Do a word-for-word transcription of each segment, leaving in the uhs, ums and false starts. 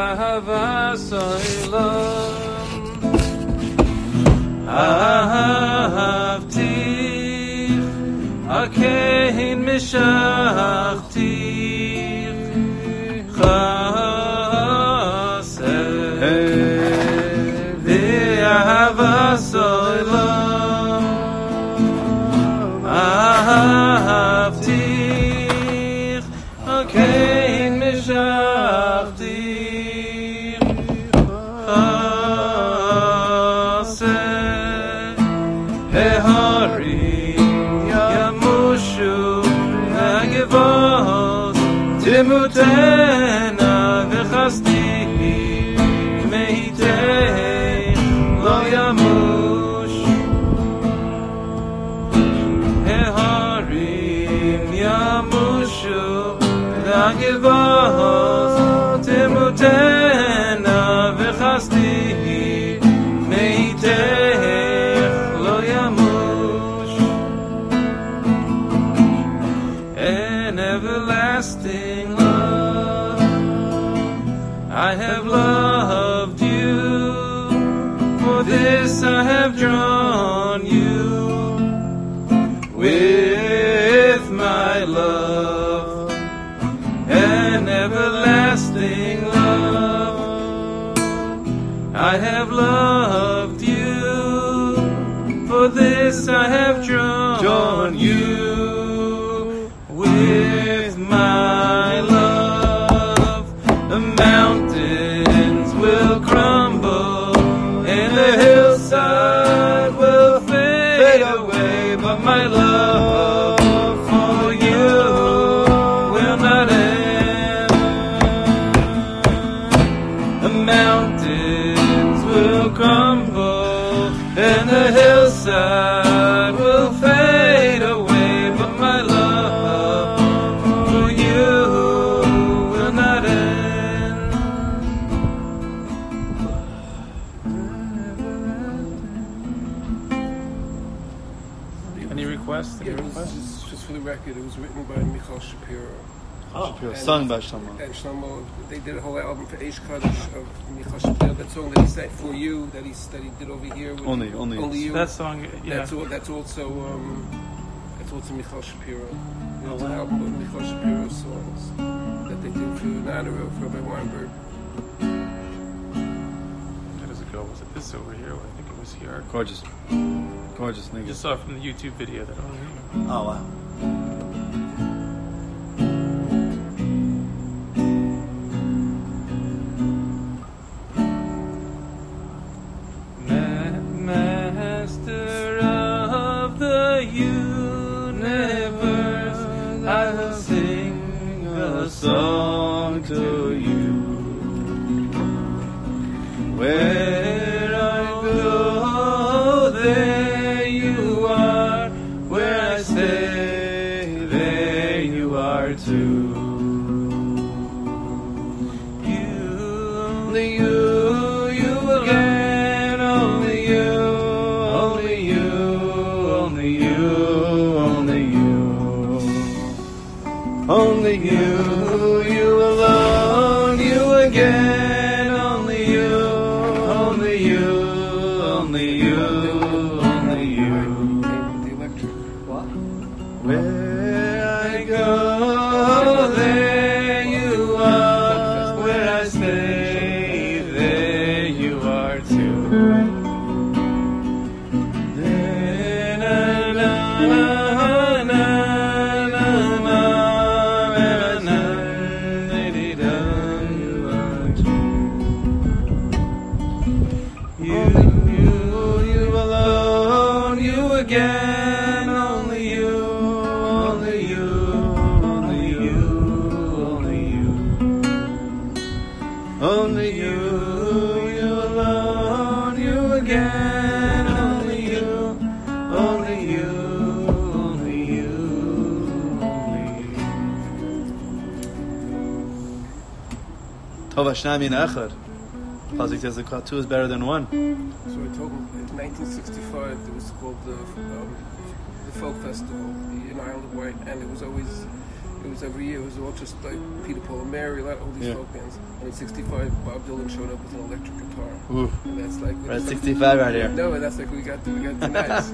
Ahavas Olam Ahavtich Akein Mishachtiv Chaseh V'ahavas Olam Ahavtich Akein Mishachtiv Chaseh Heharim Yamushu Nagivos Timutena V'chasti Meitei Lo Yamush Heharim Yamushu Nagivos Timutena V'chasti Meitei Lo Yamush An everlasting love I have loved you, for this I have drawn you with my love. An everlasting love I have loved you, for this I have drawn, drawn you with my love. The mountains will crumble and the hillside will fade away, but my love for you will not end. The mountains will crumble and the hillside will fade away, but my love for you will not end. Any requests? Any Yeah, it was requests? just, just for the record, it was written by Michal Shapiro. Oh, Shapiro, sung by Shlomo. And Shlomo, they did a whole album for Eish Kaddish of Michal Shapiro. That song that he sang for you, that he that he did over here. With Only- only only you. you. that song, yeah. That's all, that's also um, that's also Michal Shapiro. There's an album of Michal Shapiro songs that they did for in honor of Rabbi Weinberg. How does it go? Was it this over here? I think it was here. Gorgeous. Gorgeous I nigga. just saw it from the YouTube video that over here. Oh, wow. Ma- Master of the universe, I will sing a song to you. Where I go, there you are. Where I stay, there you are too. You, only you, you again, only you, only you, only you, only you. Only you, you alone, you again, only you, only you, only you, only you. The electric. Where I go, there you are. Where I stay, there you are too. Na, na, na, na, na, na, na, di, da, you are too. You, you, you alone, you again, only you, only you, only you, only you, only you, you alone, you again, only you, only you, only you, only you. Tov Hashem in Echad. Pazik says the two is better than one. So I told him in nineteen sixty-five there was called the um, the folk festival in Isle of Wight, and it was always It was every year. It was all just like Peter, Paul, and Mary, like all these Yeah. folk bands. And in sixty-five, Bob Dylan showed up with an electric guitar, Ooh, and that's like we're at sixty-five right here. No, and that's like we got we got tonight. Let's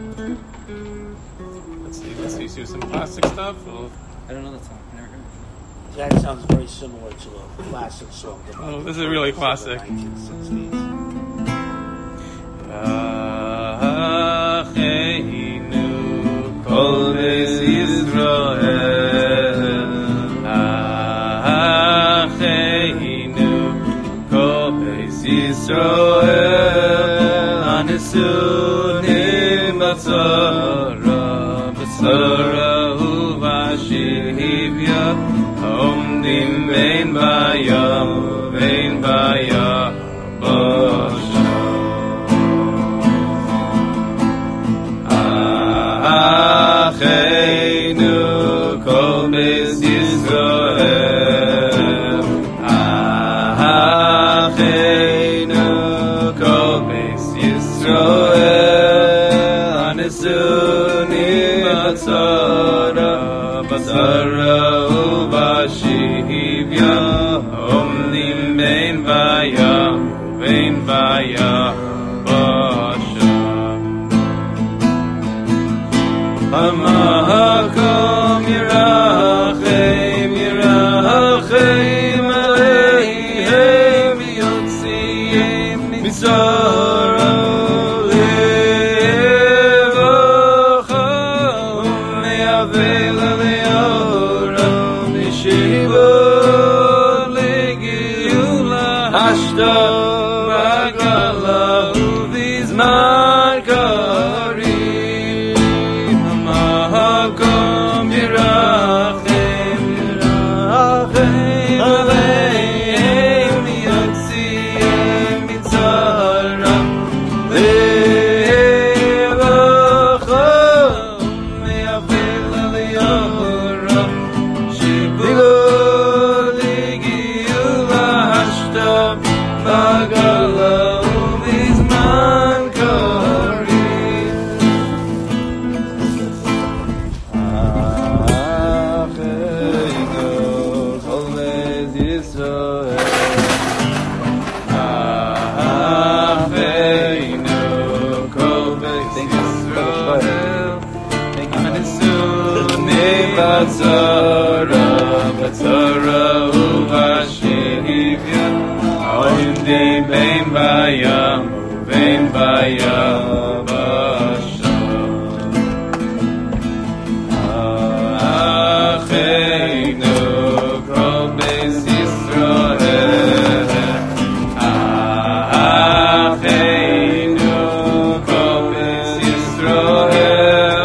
see, let's see, see some plastic stuff. We'll- I don't know that song. I never heard it. That sounds very similar to a classic song. that Oh, this is really classic. nineteen sixties. Acheinu kol beis Yisrael, Acheinu kol beis Yisrael, Anesunim b'tzara, b'tzara uvashivya, Omdim bein bayam, bein bayam, Acheinu kol beis Yisrael, Acheinu kol beis Yisrael, Anesunim b'tzara, b'tzara uvashivya, Omdim bein bayam, bein bayam, Hamakom Yirachem, Yirachem Aleihem, Yotziyem Mitzara Levacha, Me'avel Aleoram, Mishiva Legiula Hashta Bagala Uvizman Karim, Hamakom Yirachem, Yirachem Aleihem, Yotziyem Mitzara Levacha, Me'avel Aleoram, Shiva Legiula Hashta Bagala Uvizman Karim. Acheinu kol beis Yisrael, Acheinu kol beis Yisrael, Anesunim b'tzara, b'tzara uvashivya, Omdim bein bayam, bein bayam b'sham. Acheinu kol beis Yisrael, Acheinu kol beis Yisrael,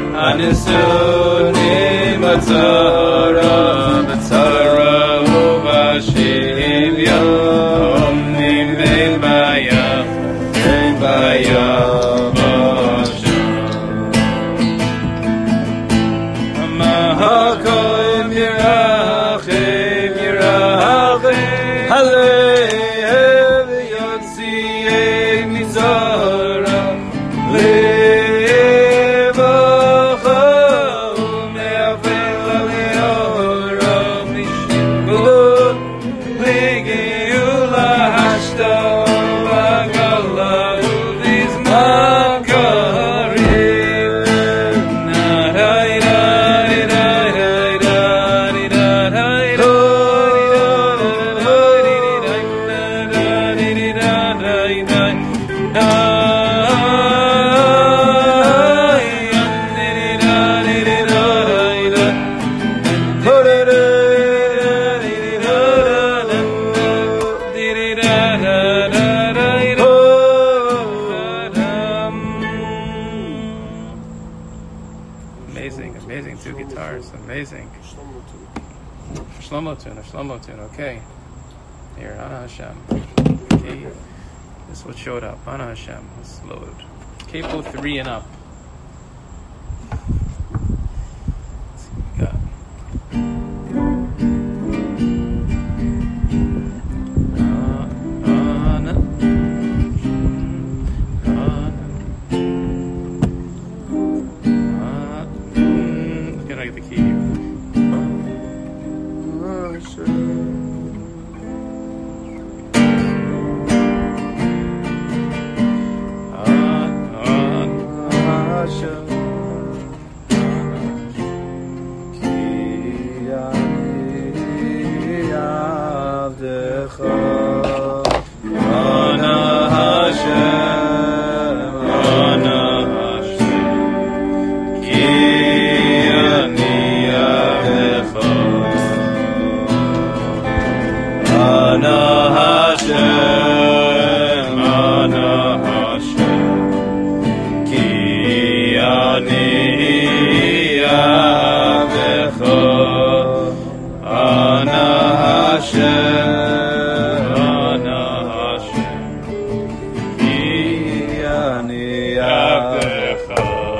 Anesunim b'tzara, b'tzara uvashivya, Omdim bein bayam, bein bayam b'sham. Hamakom Yirachem, Yirachem Aleihem, Yotziyem Mitzara Levacha, Me'avel Aleoram, Mishiva Legiula Hashta Bagala Uvizman Karim. Amazing, amazing two guitars, amazing. Shlomo tune, a Shlomo tune, okay. Here, Ana Hashem. Okay, this is what showed up. Ana Hashem, let's load. Capo three and up. Let's see what we got. Can I get the key? Ana Hashem, Ana Hashem, Ki Ani Avecha, Ana Hashem, Ana Hashem, Ki Ani Avecha,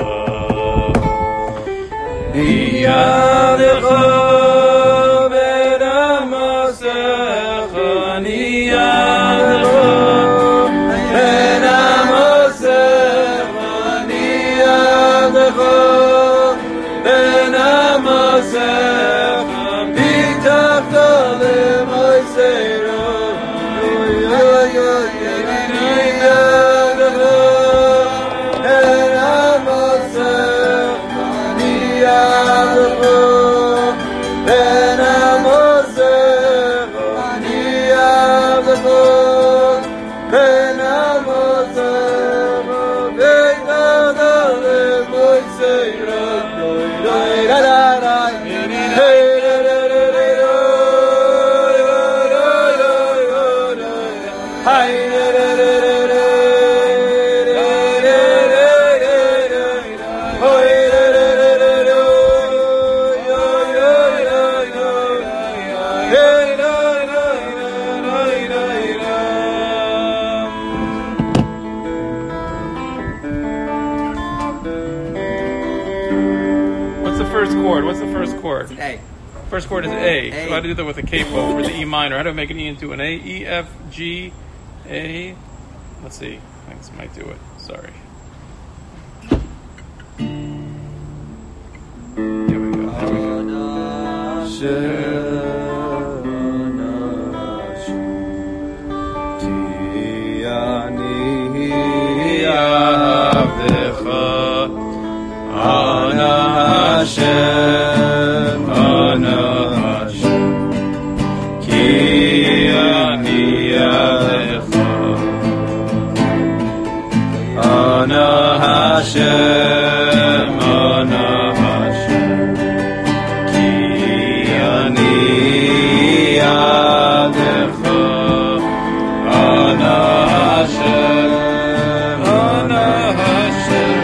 Yadecha. What's the first chord? A. First chord is A. A. So how do I do that with a capo for the E minor? How do I make an E into an A? E, F, G, A. Let's see. I think this might do it. Sorry. Here we go. Here we go. Ana Hashem, Ana Hashem, Ki Ani Alecha. Ana Hashem, Ana Hashem, Ki Ani Alecha. Ana Hashem, Ana Hashem.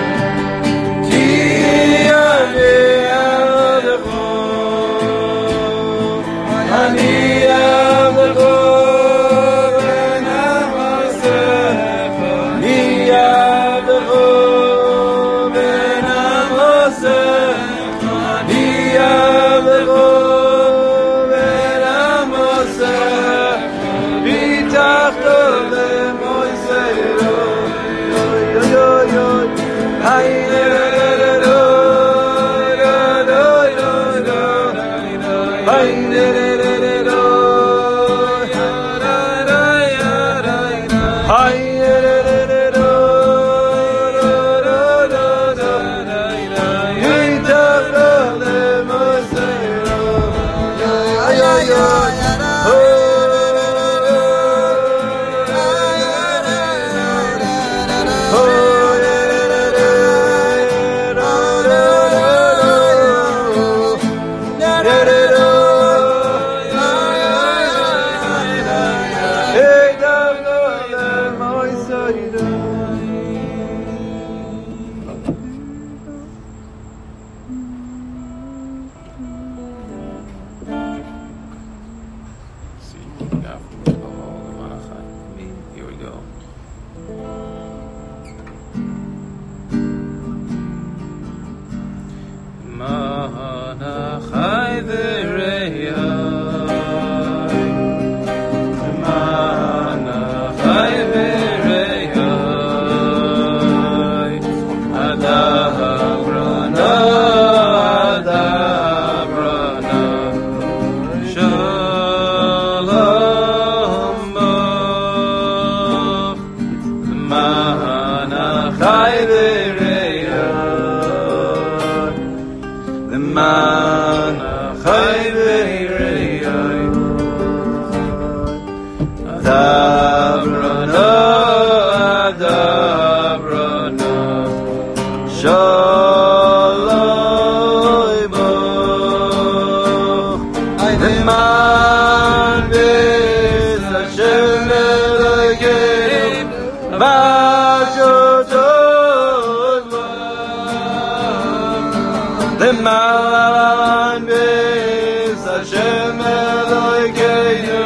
למען בית השם אלוהינו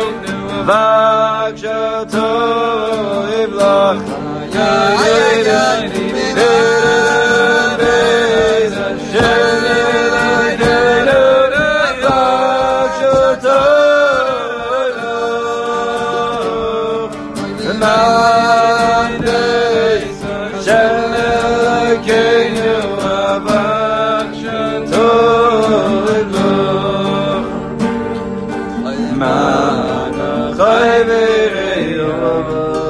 בקשתו יבלח בית השם אלוהינו בקשתו למען בית השם אלוהינו בקשתו יבלח למען החי וריח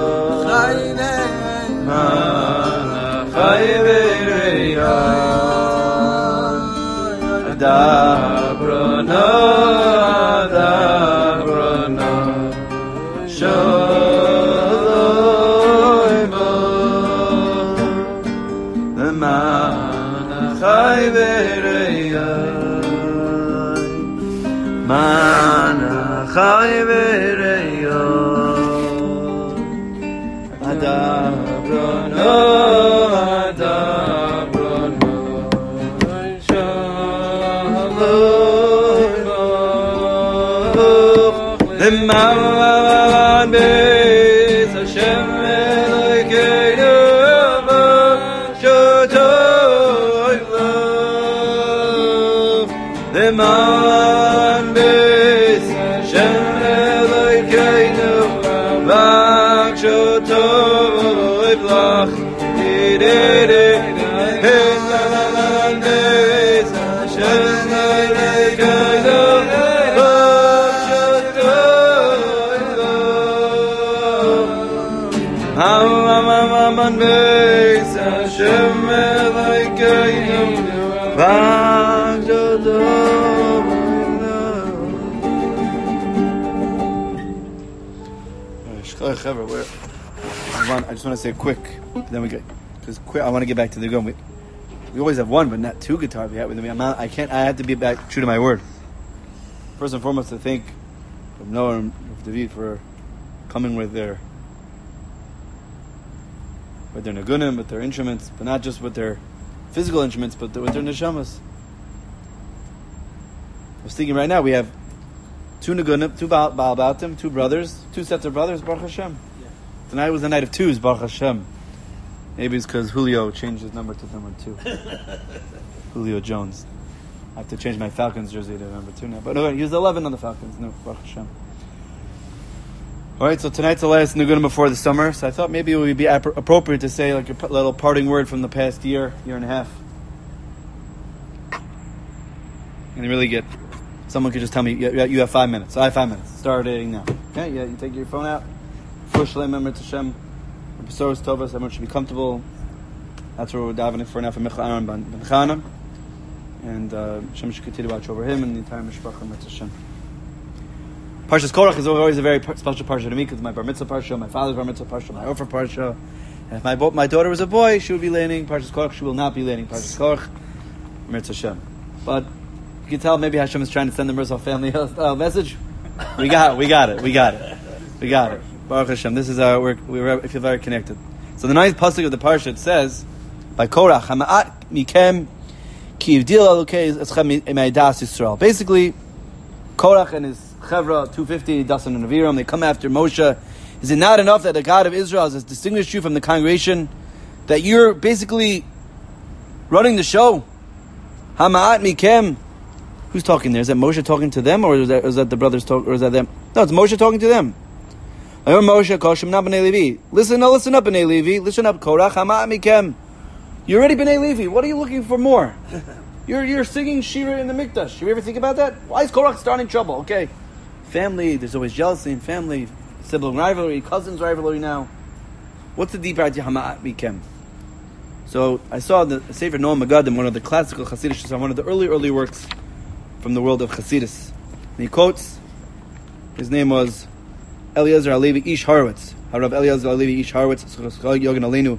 למען החי וריח דברונו דברונו שלום למען החי וריח למען החי וריח דברונו דברונו שלום למען בית השם אלוהינו בקשתו יבלח למען בית השם אלוהינו בקשתו יבלח למען בית השם אלוהינו Amman beis Hashem Elokeinu V'Amjodov. I just want to say quick, then we get because quick. I want to get back to the gun. We, we always have one, but not two guitars. We have with me. I'm not, I can't. I have to be back true to my word. First and foremost, to thank Noah and David for coming with their with their nagunim, with their instruments, but not just with their physical instruments, but with their neshamas. I was thinking right now we have two nagunim, two Baal, Baal Bautim, two brothers, two sets of brothers, Baruch Hashem. Yeah. Tonight was the night of twos, Baruch Hashem. Maybe it's because Julio changed his number to number two. Julio Jones. I have to change my Falcons jersey to number two now. But no, he was eleven on the Falcons. No, Baruch Hashem. All right, so tonight's the last Nagunim before the summer, so I thought maybe it would be ap- appropriate to say like a p- little parting word from the past year, year and a half. And really get, someone could just tell me, you, you have five minutes. So I have five minutes, starting now. Okay, yeah, you take your phone out. First, remember to Hashem, Besoros Tovas, everyone should be comfortable. That's what we're davening for now for Michal Aaron Ben Chana. And uh, Hashem should continue to watch over him and the entire Mishpacha and Hashem. Parshas Korach is always a very special parsha to me because my bar mitzvah parsha, my father's bar mitzvah parsha, my ofer parsha. And if my bo- my daughter was a boy, she would be learning Parshas Korach. She will not be learning Parshas Korach. Mitzvah Hashem. But you can tell maybe Hashem is trying to send the Mirzal family a message. We got it. We got it. We got it. We got it. Baruch Hashem. This is our work. We feel very connected. So the ninth pasuk of the parsha, it says by Korach, Hama'at mikem ki yivdil alukei eschem meidas Yisrael. Basically, Korach and his Chevra, two fifty, Dasan and Aviram, they come after Moshe. Is it not enough that the God of Israel has distinguished you from the congregation, that you're basically running the show? Hama'at mikem. Who's talking there? Is that Moshe talking to them, or is that, is that the brothers talking, or is that them? No, it's Moshe talking to them. Moshe, Koshim, not B'nai Levi. Listen, no, listen up, B'nai Levi. Listen up, Korach, Hama'at mikem. You're already B'nai Levi. What are you looking for more? You're you're singing Shira in the Mikdash. You ever think about that? Why is Korach starting trouble? Okay. Family, there's always jealousy in family, sibling rivalry, cousins rivalry now. What's the deeper idea? Hama'at mikem. So I saw the Sefer Noam Magadim, one of the classical Hasidic, one of the early, early works from the world of Hasidus. And he quotes, his name was Eliezer Alevi Ish Horowitz. Harav Eliezer Alevi Ish Horowitz, Yogan Aleinu.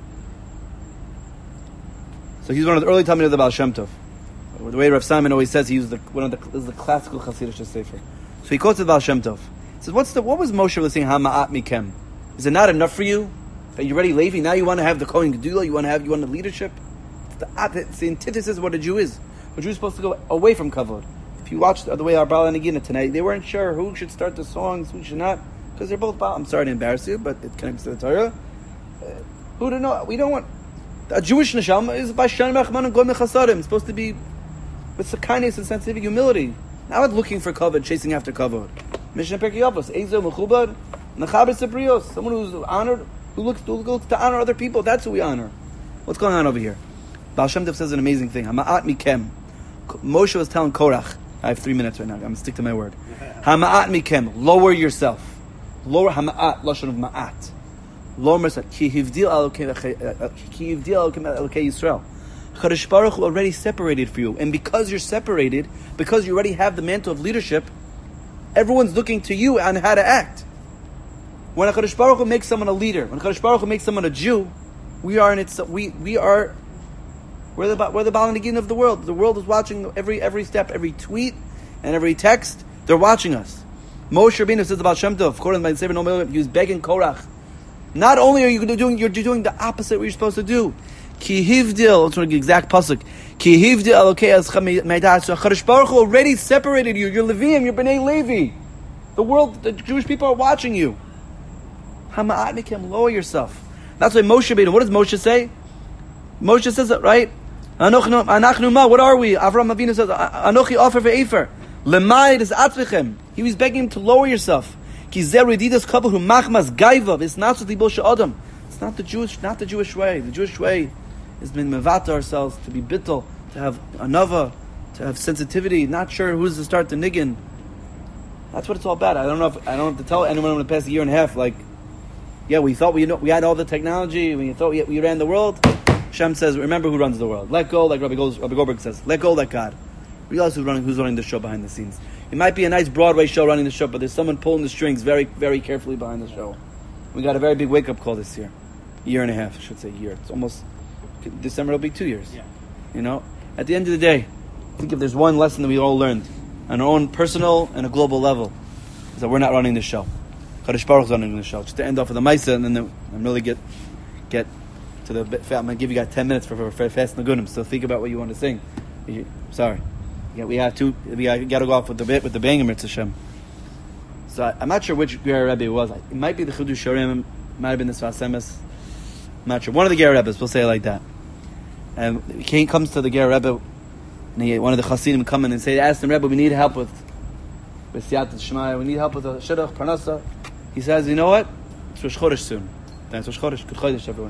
So he's one of the early Talmidim of the Baal Shem Tov. The way Rav Simon always says, he used the, one of the, this is the classical Hasidic Sefer. So he quotes the Baal Shem Tov. He says, "What's the what was Moshe really saying? Hama'at mikem. Is it not enough for you that you're already Levi? Now you want to have the Kohen Gedula. You want to have you want the leadership. It's the, it's the antithesis of what a Jew is. A Jew is supposed to go away from kavod. If you watch the way our Baal and Nagina tonight, they weren't sure who should start the songs, who should not, because they're both Baal. I'm sorry to embarrass you, but it connects to the Torah. Uh, who to know? We don't want a Jewish neshama is by Shan Rachman and Goy Mechasarim. It's supposed to be with kindness and sensitivity, humility. Not looking for kavod, chasing after kavod. Mishnah Perkei Avos, Ezo Mechubad, Nechaber Sebrios, someone who's honored, who looks, who looks to honor other people. That's who we honor. What's going on over here? Baal Shem Tov says an amazing thing. Hama'at mikem. Moshe was telling Korach. I have three minutes right now. I'm going to stick to my word. Hama'at mikem. Lower yourself. Lower hama'at. Lashon of ma'at. Lower yourself. Ki hivdil alokei Yisrael. Kadosh Baruch Hu already separated for you, and because you're separated, because you already have the mantle of leadership, everyone's looking to you on how to act. When Kadosh Baruch Hu makes someone a leader, when Kadosh Baruch Hu makes someone a Jew, we are in its. We we are. We're the we're the Baal Nagin of the world. The world is watching every every step, every tweet, and every text. They're watching us. Moshe Rabbeinu says about Shem Tov, according to my Sefer Noam, he was begging Korach. Not only are you doing, you're doing the opposite of what you're supposed to do. Ki hivdil, let's read the exact pasuk. Ki hivdil alokei azcha meidas. Kadosh Baruch Hu already separated you. You're Leviim. You're Bnei Levi. The world, the Jewish people are watching you. Hama'at mikem, lower yourself. That's why Moshe Rabbeinu. What does Moshe say? Moshe says it right. Anachnu ma. What are we? Avram Avinu says, Anochi offer ve'efer. Lemay is atzvichem. He was begging him to lower yourself. Ki zer redidas kabel hu machmas gaiva. It's not the It's not the Jewish, not the Jewish way. The Jewish way has been mevata ourselves to be bittul, to have anava, to have sensitivity. Not sure who's to start the niggin. That's what it's all about. I don't know if I don't have to tell anyone in the past year and a half. Like, yeah, we thought we you know, we had all the technology. We thought we, we ran the world. Hashem says, remember who runs the world. Let go, like Rabbi, Gold, Rabbi Goldberg says. Let go, let God. Realize who's running, who's running the show behind the scenes. It might be a nice Broadway show running the show, but there's someone pulling the strings very, very carefully behind the show. We got a very big wake-up call this year. Year and a half, I should say year. It's almost, December will be two years. Yeah. You know? At the end of the day, I think if there's one lesson that we all learned, on our own personal and a global level, is that we're not running the show. Kadosh Baruch is running the show. Just to end off with the Maisa, and then the, and really get get to the bit. I'm going to give you guys ten minutes for, for, for Fast Nagunim, so think about what you want to sing. You, sorry. Yeah, we have to, we got to go off with the bit, with the Bangam Ritz Hashem. So I, I'm not sure which Ger Rebbe it was. It might be the Chidush Sharim, it might have been the Sfas Emes. I'm not sure. One of the Ger Rebbes, we'll say it like that. And he comes to the Ger Rebbe, and he, one of the Hasidim come in and say, ask the Rebbe, we need help with with Siyat Shemaya, we need help with a Shidduch, Parnasa. He says, you know what? It's Rosh Chodesh soon. That's Rosh Chodesh. Good Chodesh, everyone.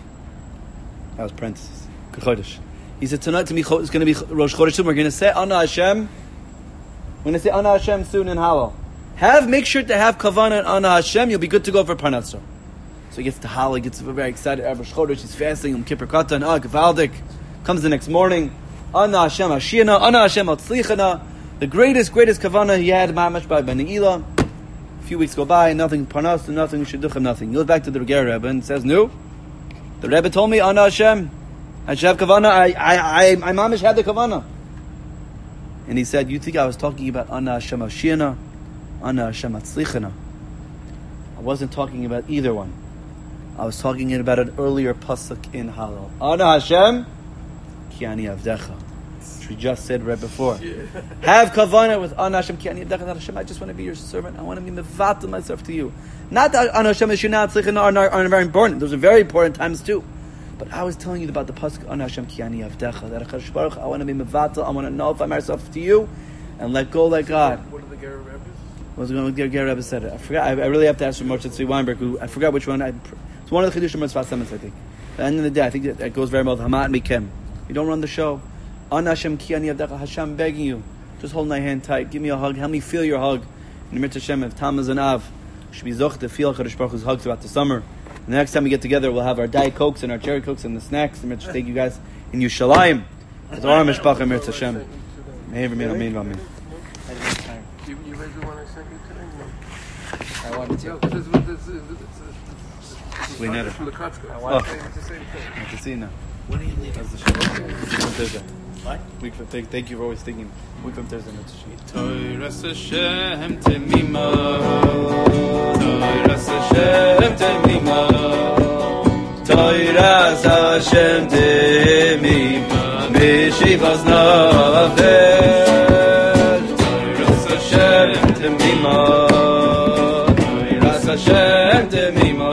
That was parentheses. Good Chodesh. He said, tonight to me, it's going to be Rosh Chodesh soon. We're going to say Ana Hashem. We're going to say Ana Hashem soon in Hallel. Have, make sure to have Kavanah and Ana Hashem. You'll be good to go for Parnasa. So he gets to Hallel, he gets very excited. Rosh Chodesh, he's fasting. Um Kippur Katan, Ah, Gevaldik. Comes the next morning. Ana Hashem Hashiana, Ana Hashem Atzlichana. The greatest, greatest Kavanah he had, Mamash by Ben Ne'ilah. A few weeks go by, nothing Parnasa, nothing Shidduchim, nothing. He goes back to the Ger Rebbe and says, no. The Rebbe told me, Ana Hashem. I should have Kavanah. I, I, I, my mamish had the Kavanah. And he said, you think I was talking about Ana Hashem Hashiana, Ana Hashem Atzlichana? I wasn't talking about either one. I was talking about an earlier pasuk in Hallel. Ana Hashem, Ki Ani Avdecha. Which we just said right before. Yeah. Have Kavanah with Ana Hashem, Ki Ani Avdecha. Hashem, I just want to be your servant. I want to be mevatel myself to you. Not that Ana Hashem Hashiana Atzlichana are, are very important. Those are very important times too. But I was telling you about the pasuk Ana Hashem Ki Ani Avdecha. That Hakadosh Baruch Hu, I want to be mevatel. I want to nullify myself to you, and let go like God. What are the Ger Rebbes? What was going to Ger Rebbe said it? I forgot. I, I really have to ask for Moshe Tzvi Weinberg. Who I forgot which one. I, it's one of the Chidushim of Sfas Emes, I think. At the end of the day, I think that, that goes very well. Hamat Mikem. You don't run the show. Ana Hashem Ki Ani Avdecha. Hashem begging you, just hold my hand tight. Give me a hug. Help me feel your hug. In the Mitzvah Hashem, if Tammuz and Av should be zoch to feel Hakadosh Baruch Hu's hug throughout the summer. And the next time we get together, we'll have our Diet Cokes and our Cherry Cokes and the snacks. And we'll take you guys in Yerushalayim. It's our Mishpacha Mirtz Hashem. Me'ever min amin v'amin. You, you read the one I sent you today? I wanted to. No, this is what this is. We know it. From the Kotzko. I Oh, wanted to. It's the same thing. I can see now. When are you leaving? That's the show. Week from Thursday. What? Week from, thank, thank you for always thinking. Week from Thursday. Toiras Hashem temima, Toiras Hashem temima, Toiras Hashem temima, Mishiva Yeshivas Nafesh Toiras Hashem Temima Toiras Hashem Temima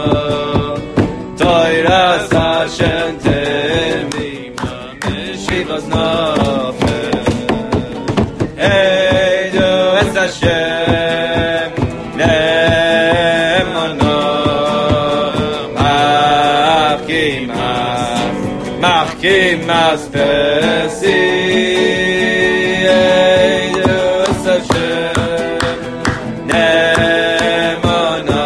Toiras Hashem Temima Yeshivas Nafesh Eidu Es Hashem Ne'emana Machkimas Machkimas Pesi Eidu Es Hashem Ne'emana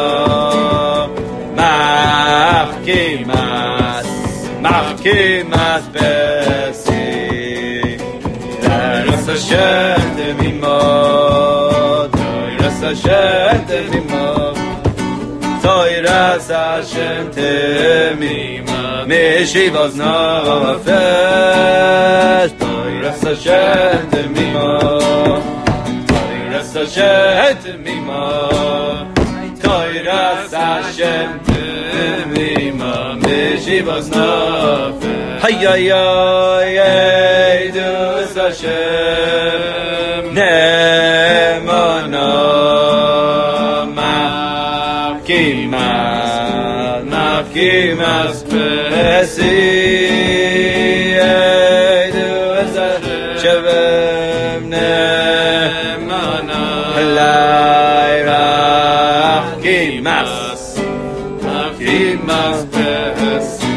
Machkimas Machkimas Pesi Toiras Hashem Temima Toiras Hashem Temima Toiras Hashem Temima Meshivas Nafesh Toiras Hashem Temima Toiras Hashem Temima Toiras Hashem Temima Meshivas Nafesh Hayayay Es Hashem Ne'emana Machkimas Machkimas Pesi Eidu Es Hashem Ne'emana Halai Machkimas Machkimas Pesi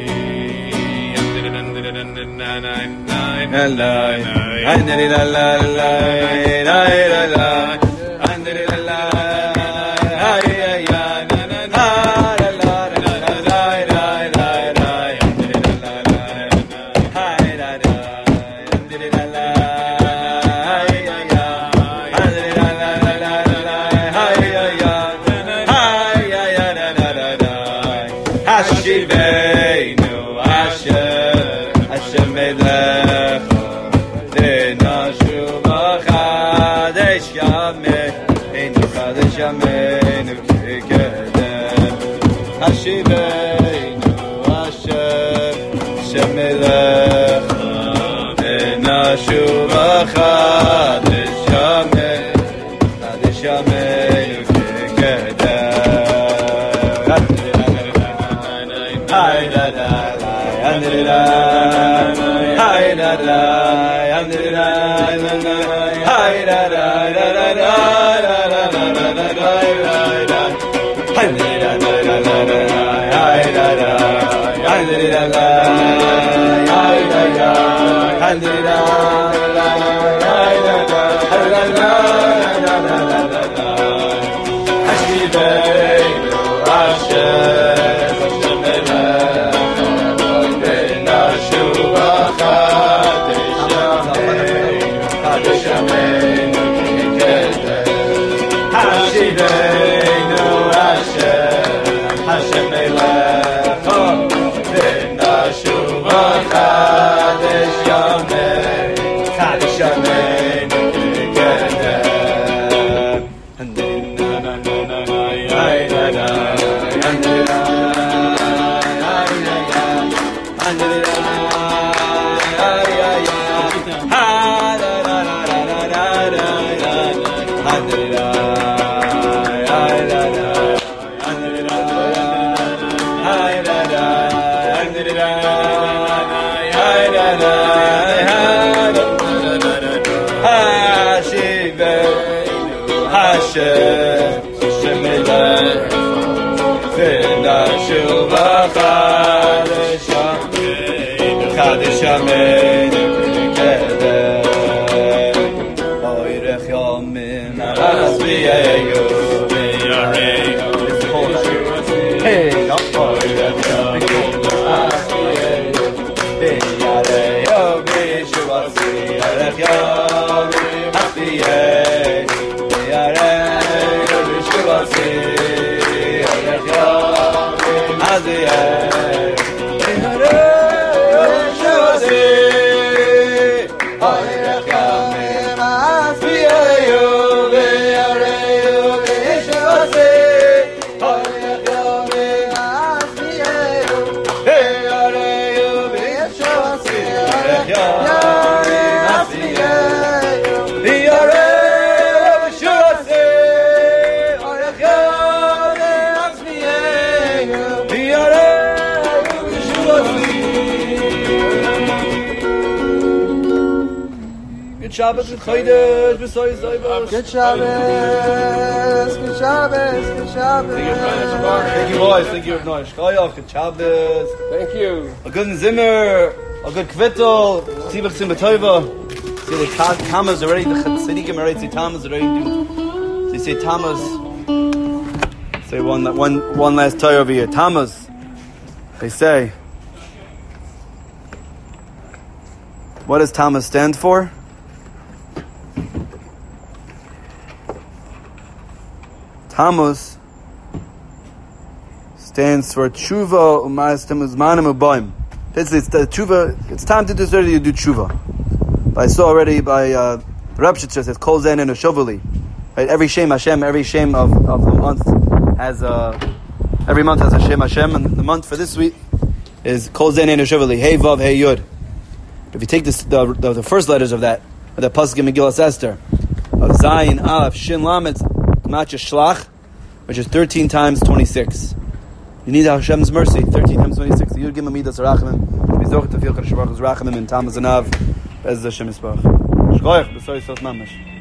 Halai Handri la la la la la la Handri la la ay ay ay na na na la la la la la la la Handri la la ay la la Handri la la ay ay ay Handri la la la la ay ay ay ay ay la la la Hashiveinu Hashem Hashem Melech Yameinu Kekadem Hashiveinu Hashem Hashem Melech V'nashuva Chadesh Yameinu Chadesh Yameinu Kekadem Hay da da Hay da Hay da Hay da Hey, Shabbos, good Chodesh, B'soy Zoybos. Good Shabbos, good Shabbos, good Shabbos. Thank you, boys. Thank you, Rav Noah. Shkoyach, good Shabbos. Thank you. A good Zimmer, a good Kvittel, Tzivach Simbatova. See the Tamas already, the Chatzadikim already say Tamas already do. They say Tamas. Say one, one, one last Torah over here. Tamas. They say. What does Tamas stand for? Tammuz stands for tshuva u'ma'astem uzmanim u'boim. It's the tshuva. It's time to do you do tshuva. But I saw already by uh, the Rebbe says kol zen and a shoveli. Right, every shem Hashem, every shem of, of the month has a every month has a shem Hashem, and the month for this week is kol zen and a shoveli. Hey vav hey yud. If you take this, the, the the first letters of that, of the pasuk in Megillas Esther, of Zayin Aleph Shin Lamed Matcha Shlach, which is thirteen times twenty-six. You need Hashem's mercy, thirteen times twenty-six. Yud Gimel Midas Rachamim, Mizdoch Tefil Kadosh Baruch Hu Rachamim, and Tamaz Anav, Bez Hashem Yisparach. Shkoyach, B'soy Sos Mamash.